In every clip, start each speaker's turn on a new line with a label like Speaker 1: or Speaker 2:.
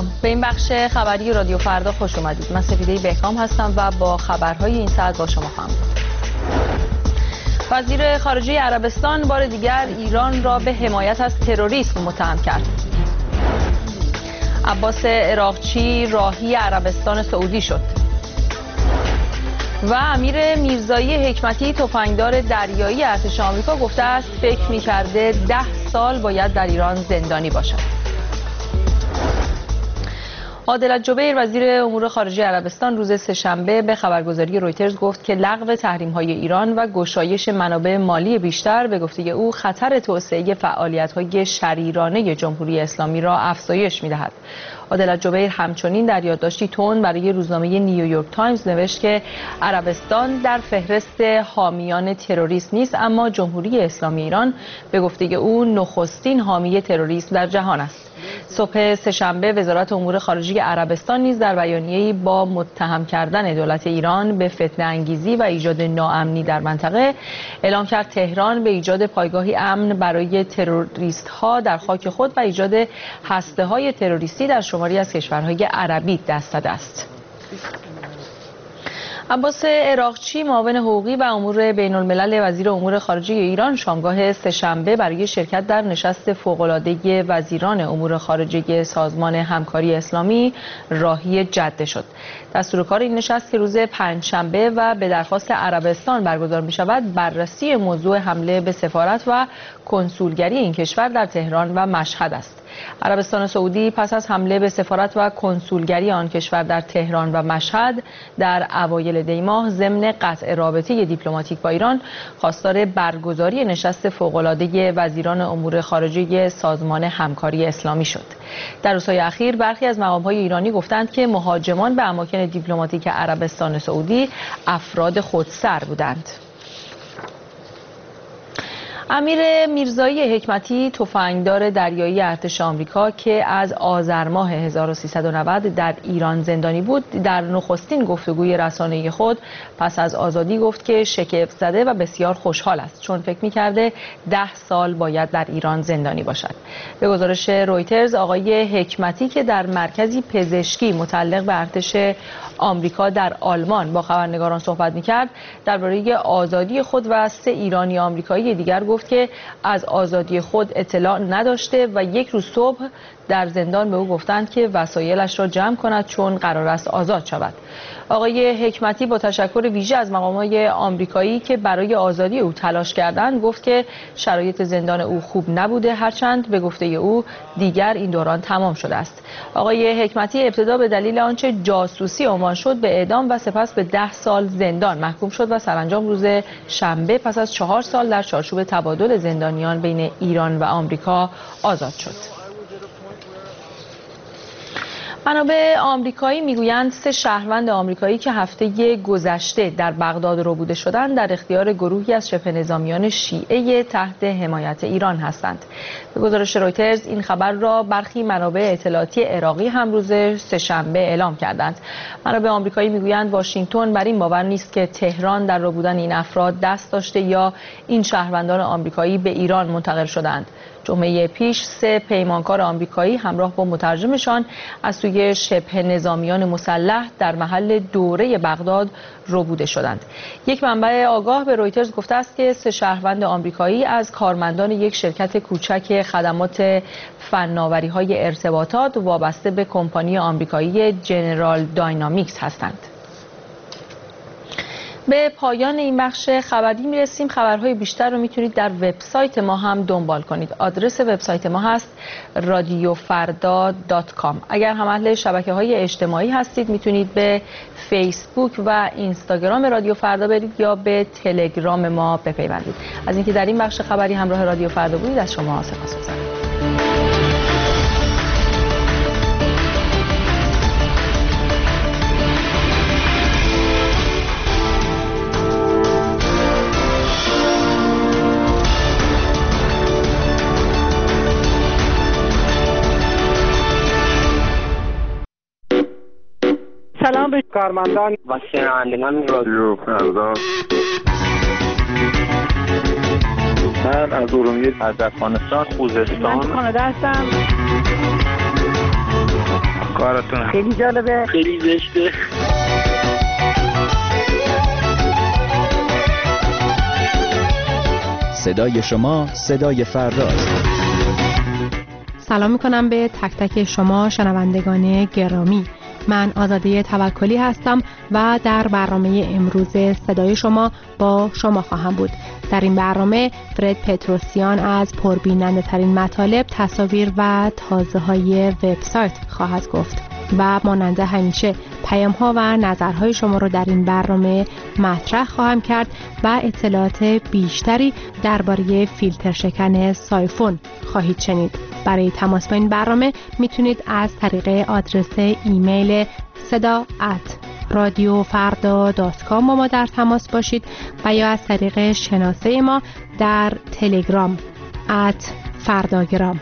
Speaker 1: سلام، به این بخش خبری رادیو فردا خوش اومدید. من سپیده بهکام هستم و با خبرهای این ساعت با شما خواهم بود. وزیر خارجه عربستان بار دیگر ایران را به حمایت از تروریسم متهم کرد. عباس عراقچی راهی عربستان سعودی شد. و امیر میرزایی حکمتی تفنگدار دریایی ارتش آمریکا گفته است فکر می‌کرده 10 سال باید در ایران زندانی باشد. عادل الجبیر وزیر امور خارجه عربستان روز سه‌شنبه به خبرگزاری رویترز گفت که لغو تحریم‌های ایران و گشایش منابع مالی بیشتر به گفته او خطر توسعه فعالیت‌های شریرانه جمهوری اسلامی را افزایش می‌دهد. عادل الجبیر همچنین در یادداشتی تند برای روزنامه نیویورک تایمز نوشت که عربستان در فهرست حامیان تروریسم نیست، اما جمهوری اسلامی ایران به گفته او نخستین حامی تروریسم در جهان است. صبح سه‌شنبه وزارت امور خارجه عربستان نیز در بیانیه‌ای با متهم کردن دولت ایران به فتنه انگیزی و ایجاد ناامنی در منطقه اعلام کرد تهران به ایجاد پایگاهی امن برای تروریست‌ها در خاک خود و ایجاد هسته‌های تروریستی در شماری از کشورهای عربی دست داده است. عباس عراقچی معاون حقوقی و امور بین الملل وزیر امور خارجه ایران شامگاه سه‌شنبه برای شرکت در نشست فوق‌العاده وزیران امور خارجه سازمان همکاری اسلامی راهی جده شد. دستورکار این نشست که روز پنجشنبه و به درخواست عربستان برگزار می شود بررسی موضوع حمله به سفارت و کنسولگری این کشور در تهران و مشهد است. عربستان سعودی پس از حمله به سفارت و کنسولگری آن کشور در تهران و مشهد در اوایل دی ماه ضمن قطع رابطه دیپلماتیک با ایران خواستار برگزاری نشست فوق‌العاده وزیران امور خارجه سازمان همکاری اسلامی شد. در روزهای اخیر برخی از مقام‌های ایرانی گفتند که مهاجمان به اماکن دیپلماتیک عربستان سعودی افراد خودسر بودند. امیر میرزایی حکمتی تفنگدار دریایی ارتش آمریکا که از آذر ماه 1390 در ایران زندانی بود در نخستین گفتگوی رسانه‌ای خود پس از آزادی گفت که شگفت زده و بسیار خوشحال است چون فکر می‌کرده 10 سال باید در ایران زندانی باشد. به گزارش رویترز آقای حکمتی که در مرکزی پزشکی متعلق به ارتش آمریکا در آلمان با خبرنگاران صحبت می‌کرد درباره آزادی خود و 3 ایرانی آمریکایی دیگر گفت که از آزادی خود اطلاع نداشته و یک روز صبح در زندان به او گفتند که وسایلش را جمع کند چون قرار است آزاد شود. آقای حکمتی با تشکر ویژه از مقامات آمریکایی که برای آزادی او تلاش کردند گفت که شرایط زندان او خوب نبوده هرچند به گفته او دیگر این دوران تمام شده است. آقای حکمتی ابتدا به دلیل آنچه جاسوسی عنوان شد به اعدام و سپس به 10 سال زندان محکوم شد و سرانجام روز شنبه پس از 4 سال در چارچوب تبادل زندانیان بین ایران و آمریکا آزاد شد. منابع آمریکایی میگویند 3 شهروند آمریکایی که هفته گذشته در بغداد ربوده شدند در اختیار گروهی از شبه نظامیان شیعه تحت حمایت ایران هستند. به گزارش رویترز این خبر را برخی منابع اطلاعاتی عراقی هم روز سه‌شنبه اعلام کردند. منابع آمریکایی میگویند واشنگتن بر این باور نیست که تهران در ربودن این افراد دست داشته یا این شهروندان آمریکایی به ایران منتقل شدند. جمعه پیش 3 پیمانکار آمریکایی همراه با مترجمشان از سوی شبه نظامیان مسلح در محل دوره بغداد ربوده شدند. یک منبع آگاه به رویترز گفته است که 3 شهروند آمریکایی از کارمندان یک شرکت کوچک خدمات فناوری‌های ارتباطات وابسته به کمپانی آمریکایی جنرال داینامیکس هستند. به پایان این بخش خبری میرسیم. خبرهای بیشتر رو میتونید در وبسایت ما هم دنبال کنید. آدرس وبسایت ما هست radiofarda.com. اگر هم اهل شبکه‌های اجتماعی هستید میتونید به فیسبوک و اینستاگرام رادیو فردا برید یا به تلگرام ما بپیوندید. از اینکه در این بخش خبری همراه رادیو فردا بودید از شما سپاسگزارم.
Speaker 2: سلام به کارمندان
Speaker 3: و شنوندگان رادیو فردا. من از ارومیه از افغانستان خوزستان
Speaker 2: کانادا هستم.
Speaker 3: براتون.
Speaker 2: خیلی جالبه،
Speaker 3: خیلی زشته.
Speaker 4: صدای شما صدای فرداست.
Speaker 5: سلام میکنم به تک تک شما شنوندگان گرامی. من آزاده توکلی هستم و در برنامه امروز صدای شما با شما خواهم بود. در این برنامه فرد پتروسیان از پربیننده ترین مطالب، تصاویر و تازه های وبسایت خواهد گفت و مانند همیشه پیام ها و نظرهای شما رو در این برنامه مطرح خواهم کرد و اطلاعات بیشتری درباره فیلتر شکن سایفون خواهید شنید. برای تماس با این برنامه میتونید از طریق آدرس ایمیل seda@radiofarda.com با ما در تماس باشید و یا از طریق شناسه ما در تلگرام @فرداگرام.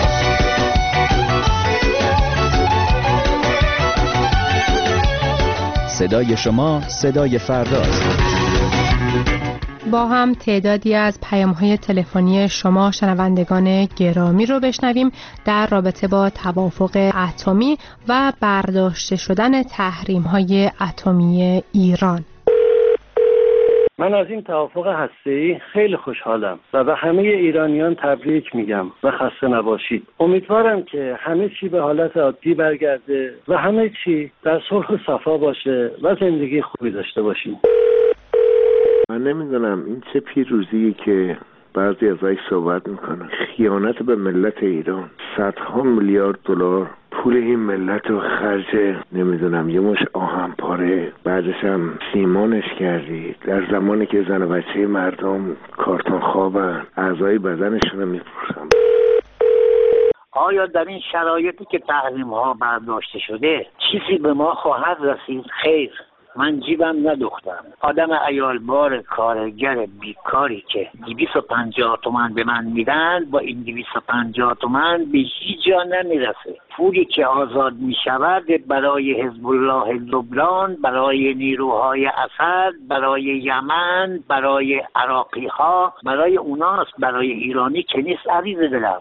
Speaker 4: صدای شما صدای فرداست.
Speaker 5: با هم تعدادی از پیام‌های تلفنی شما شنوندگان گرامی رو بشنویم در رابطه با توافق اتمی و برداشته شدن تحریم‌های اتمی ایران.
Speaker 2: من از این توافق هسته‌ای خیلی خوشحالم و به همه ایرانیان تبریک میگم و خسته نباشید. امیدوارم که همه چی به حالت عادی برگرده و همه چی در صلح و صفا باشه و زندگی خوبی داشته باشیم.
Speaker 6: من نمیدونم این چه پیروزیه که بعضی ازش صحبت میکنن. خیانت به ملت ایران. صدها میلیارد دلار پول این ملت رو خرج نمیدونم یه مش آهن پاره، بعدش هم سیمانش کردی. در زمانی که زن و بچه مردم کارتون خوابن، اعضای بدنشون رو میفروشن.
Speaker 7: آیا در این شرایطی که تحریم ها برداشته شده چیزی به ما خواهد رسید؟ خیر، من جیبم ندوختم. آدم عیالبار کارگر بیکاری که 250 تومن به من میدن با این 250 تومن به هیچ جا نمیرسه. پولی که آزاد میشود برای حزب الله لبنان، برای نیروهای اسد، برای یمن، برای عراقی ها، برای اوناست، برای ایرانی که نیست. عزیز دلم،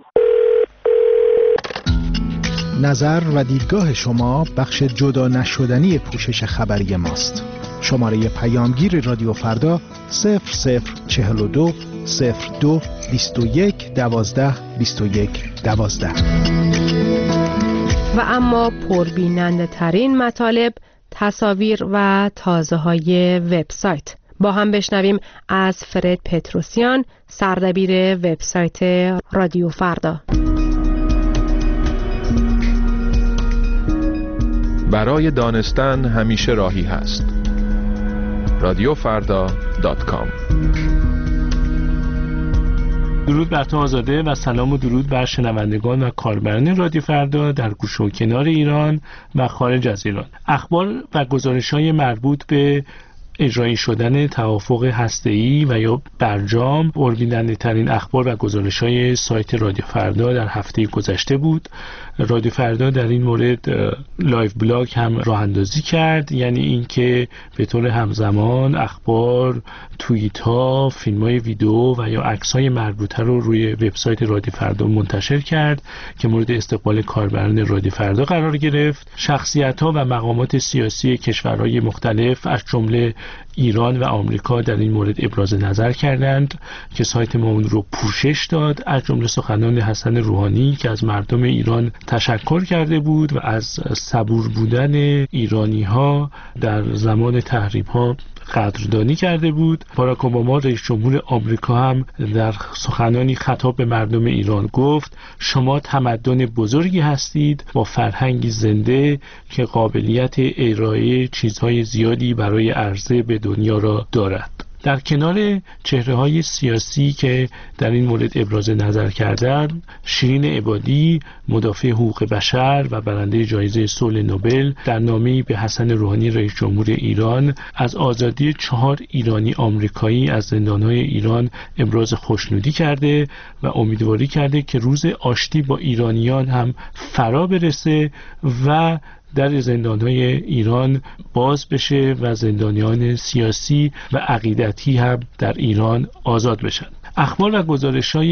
Speaker 8: نظر و دیدگاه شما بخش جدا نشدنی پوشش خبری ماست. شماره پیامگیر رادیو فردا 0042 02 21 12 21 12.
Speaker 5: و اما پربیننده ترین مطالب، تصاویر و تازه های وبسایت. با هم بشنویم از فرد پتروسیان، سردبیر وبسایت رادیو فردا.
Speaker 9: برای دانستن همیشه راهی هست. radiofarda.com.
Speaker 10: درود بر تو آزاده و سلام و درود بر شنوندگان و کاربران رادیو فردا در گوشه و کنار ایران و خارج از ایران. اخبار و گزارش‌های مربوط به اجرایی شدن توافق هسته‌ای و یا برجام پربیننده ترین اخبار و گزارش‌های سایت رادیو فردا در هفته گذشته بود. رادیو فردا در این مورد لایو بلاگ هم راه اندازی کرد، یعنی اینکه به طور همزمان اخبار، توییت‌ها، فیلم‌های ویدیو و یا عکس‌های مربوطه رو روی وبسایت رادیو فردا منتشر کرد که مورد استقبال کاربران رادیو فردا قرار گرفت. شخصیت‌ها و مقامات سیاسی کشورهای مختلف از جمله ایران و آمریکا در این مورد ابراز نظر کردند که سایت ما اون رو پوشش داد، از جمله سخنان حسن روحانی که از مردم ایران تشکر کرده بود و از صبور بودن ایرانی‌ها در زمان تحریم‌ها قدردانی کرده بود. باراک اوباما رئیس جمهور آمریکا هم در سخنانی خطاب به مردم ایران گفت شما تمدن بزرگی هستید با فرهنگی زنده که قابلیت ارائه چیزهای زیادی برای عرضه به دنیا را دارد. در کنار چهره‌های سیاسی که در این مورد ابراز نظر کردند، شیرین عبادی، مدافع حقوق بشر و برنده جایزه صلح نوبل، در نامه‌ای به حسن روحانی رئیس جمهور ایران از آزادی 4 ایرانی آمریکایی از زندان‌های ایران ابراز خوشنودی کرده و امیدواری کرده که روز آشتی با ایرانیان هم فرا برسه و در زندان‌های ایران باز بشه و زندانیان سیاسی و عقیدتی هم در ایران آزاد بشن. اخبار و گزارش‌های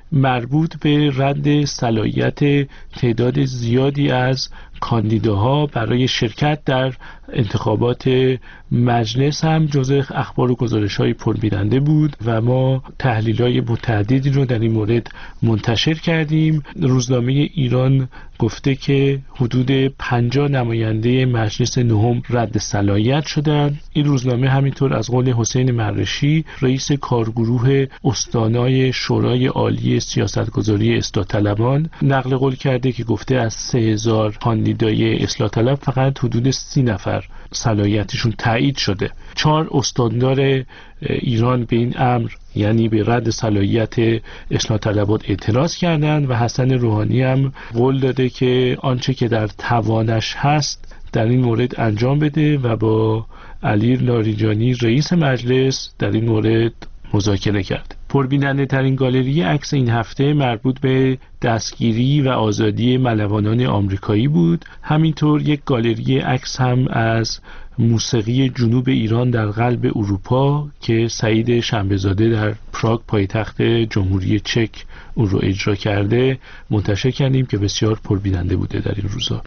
Speaker 10: مربوط به رد صلاحیت تعداد زیادی از کاندیداها برای شرکت در انتخابات مجلس هم جزء اخبار و گزارش‌های پربیننده بود و ما تحلیل‌های متعددی رو در این مورد منتشر کردیم. روزنامه ایران گفته که حدود 50 نماینده مجلس نهم رد صلاحیت شدند. این روزنامه همینطور از قول حسین مرشی رئیس کارگروه استانای شورای عالی سیاستگذاری اصلاح طلبان نقل قول کرده که گفته از 3000 کاندیدای اصلاح طلب فقط حدود 30 نفر صلاحیتشون تایید شده. 4 استاندار ایران به این امر یعنی به رد صلاحیت اصلاح طلبات اعتراض کردند و حسن روحانی هم قول داده که آنچه که در توانش هست در این مورد انجام بده و با علی لاریجانی رئیس مجلس در این مورد مذاکره کرد. پربیننده ترین گالری عکس این هفته مربوط به دستگیری و آزادی ملوانان آمریکایی بود. همینطور یک گالری عکس هم از موسیقی جنوب ایران در قلب اروپا که سعید شنبه‌زاده در پراگ پایتخت جمهوری چک اون رو اجرا کرده منتشر کردیم که بسیار پربیننده بوده در این روزا.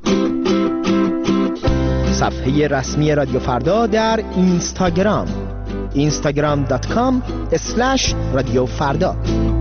Speaker 4: صفحه رسمی رادیو فردا در اینستاگرام instagram.com/رادیو فردا.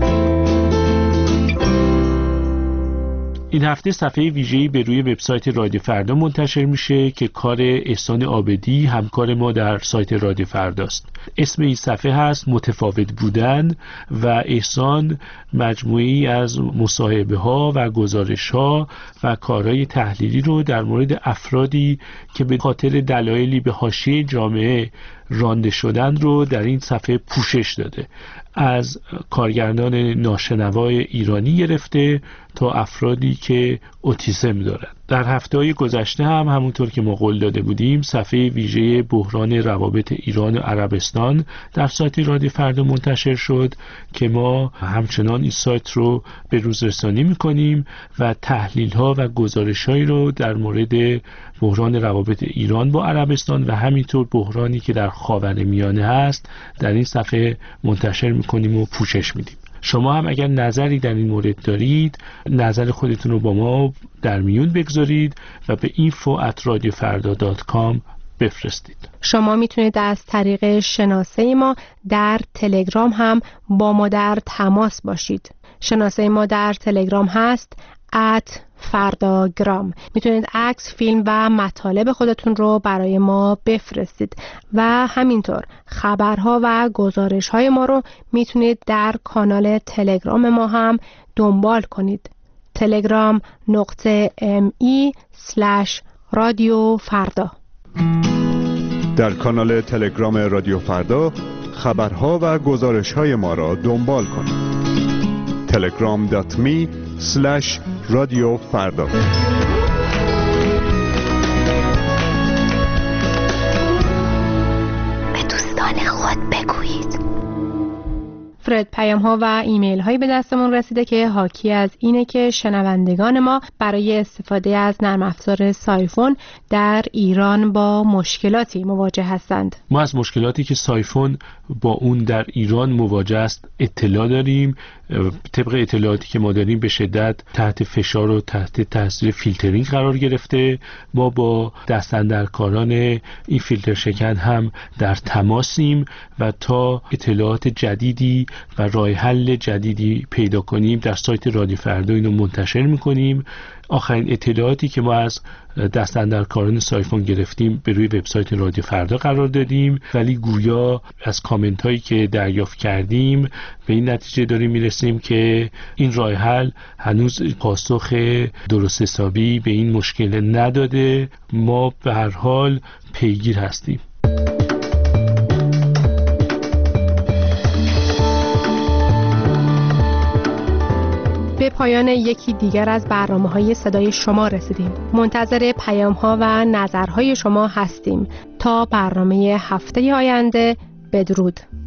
Speaker 10: این هفته صفحه ویژه‌ای به روی وبسایت رادیو فردا منتشر میشه که کار احسان عابدی همکار ما در سایت رادیو فرداست. اسم این صفحه هست متفاوت بودن و احسان مجموعی از مصاحبه‌ها و گزارش‌ها و کارهای تحلیلی رو در مورد افرادی که به خاطر دلایلی به حاشیه جامعه رانده شدن رو در این صفحه پوشش داده. از کارگردان ناشنوای ایرانی گرفته تا افرادی که اوتیسم دارند. در هفته‌های گذشته هم همونطور که ما قول داده بودیم صفحه ویژه بحران روابط ایران و عربستان در سایت رادیو فردا منتشر شد که ما همچنان این سایت رو به روز رسانی می‌کنیم و تحلیل‌ها و گزارش‌هایی رو در مورد بحران روابط ایران با عربستان و همینطور بحرانی که در خاورمیانه هست در این صفحه منتشر می‌کنیم و پوشش میدیم. شما هم اگر نظری در این مورد دارید نظر خودتون رو با ما در میون بگذارید و به info@radiofarda.com بفرستید.
Speaker 5: شما میتونید از طریق شناسه ما در تلگرام هم با ما در تماس باشید. شناسه ما در تلگرام هست @فرداگرام. میتونید عکس، فیلم و مطالب خودتون رو برای ما بفرستید و همینطور خبرها و گزارش‌های ما رو میتونید در کانال تلگرام ما هم دنبال کنید. telegram.me/رادیو فردا.
Speaker 11: در کانال تلگرام رادیو فردا خبرها و گزارش‌های ما را دنبال کنید. telegram.me/رادیو فردا.
Speaker 5: به دوستان خود بگویید. فرد پیام ها و ایمیل هایی به دستمون رسیده که حاکی از اینه که شنوندگان ما برای استفاده از نرم افزار سایفون در ایران با مشکلاتی مواجه هستند.
Speaker 10: ما از مشکلاتی که سایفون با اون در ایران مواجه است اطلاع داریم. طبق اطلاعاتی که ما داریم به شدت تحت فشار و تحت تاثیر فیلترینگ قرار گرفته. ما با دستاندرکاران این فیلتر شکن هم در تماسیم و تا اطلاعات جدیدی و راه حل جدیدی پیدا کنیم در سایت رادیو فردا اینو منتشر میکنیم. آخرین اطلاعاتی که ما از دستاندرکاران سایفون گرفتیم به روی وبسایت رادیو فردا قرار دادیم، ولی گویا از کامنت هایی که دریافت کردیم به این نتیجه داریم میرسیم که این راه حل هنوز پاسخ درست حسابی به این مشکل نداده. ما به هر حال پیگیر هستیم.
Speaker 5: به پایان یکی دیگر از برنامه‌های صدای شما رسیدیم. منتظر پیام‌ها و نظرهای شما هستیم. تا برنامه هفته آینده، بدرود.